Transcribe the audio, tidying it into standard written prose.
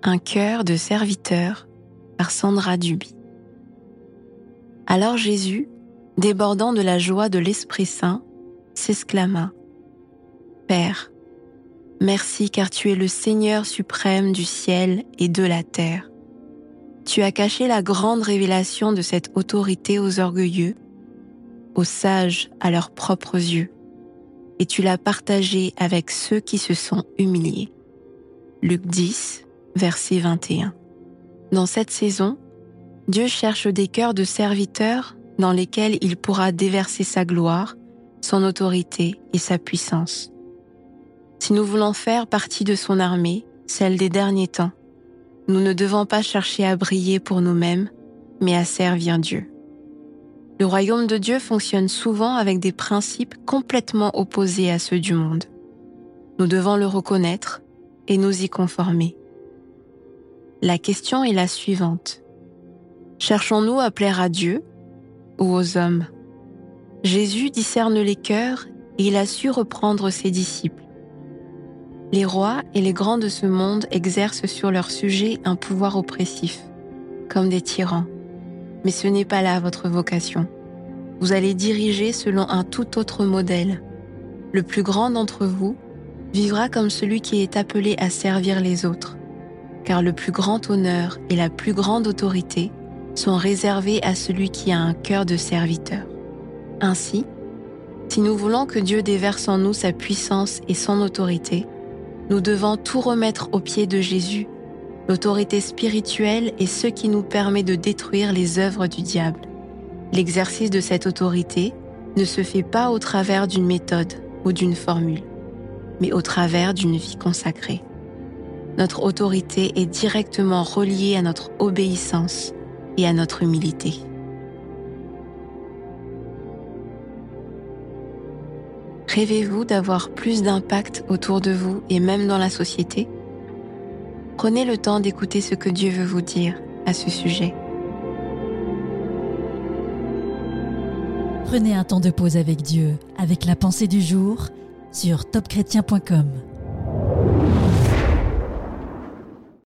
Un cœur de serviteur par Sandra Duby. Alors Jésus, débordant de la joie de l'Esprit Saint, s'exclama : Père, merci car tu es le Seigneur suprême du ciel et de la terre. Tu as caché la grande révélation de cette autorité aux orgueilleux, aux sages à leurs propres yeux, et tu l'as partagée avec ceux qui se sont humiliés. Luc 10, verset 21. Dans cette saison, Dieu cherche des cœurs de serviteurs dans lesquels il pourra déverser sa gloire, son autorité et sa puissance. Si nous voulons faire partie de son armée, celle des derniers temps, nous ne devons pas chercher à briller pour nous-mêmes, mais à servir Dieu. Le royaume de Dieu fonctionne souvent avec des principes complètement opposés à ceux du monde. Nous devons le reconnaître et nous y conformer. La question est la suivante. Cherchons-nous à plaire à Dieu ou aux hommes ? Jésus discerne les cœurs et il a su reprendre ses disciples. Les rois et les grands de ce monde exercent sur leurs sujets un pouvoir oppressif, comme des tyrans. Mais ce n'est pas là votre vocation. Vous allez diriger selon un tout autre modèle. Le plus grand d'entre vous vivra comme celui qui est appelé à servir les autres, car le plus grand honneur et la plus grande autorité sont réservés à celui qui a un cœur de serviteur. Ainsi, si nous voulons que Dieu déverse en nous sa puissance et son autorité, nous devons tout remettre aux pieds de Jésus, l'autorité spirituelle est ce qui nous permet de détruire les œuvres du diable. L'exercice de cette autorité ne se fait pas au travers d'une méthode ou d'une formule, mais au travers d'une vie consacrée. Notre autorité est directement reliée à notre obéissance et à notre humilité. Rêvez-vous d'avoir plus d'impact autour de vous et même dans la société ? Prenez le temps d'écouter ce que Dieu veut vous dire à ce sujet. Prenez un temps de pause avec Dieu, avec la pensée du jour sur topchrétien.com.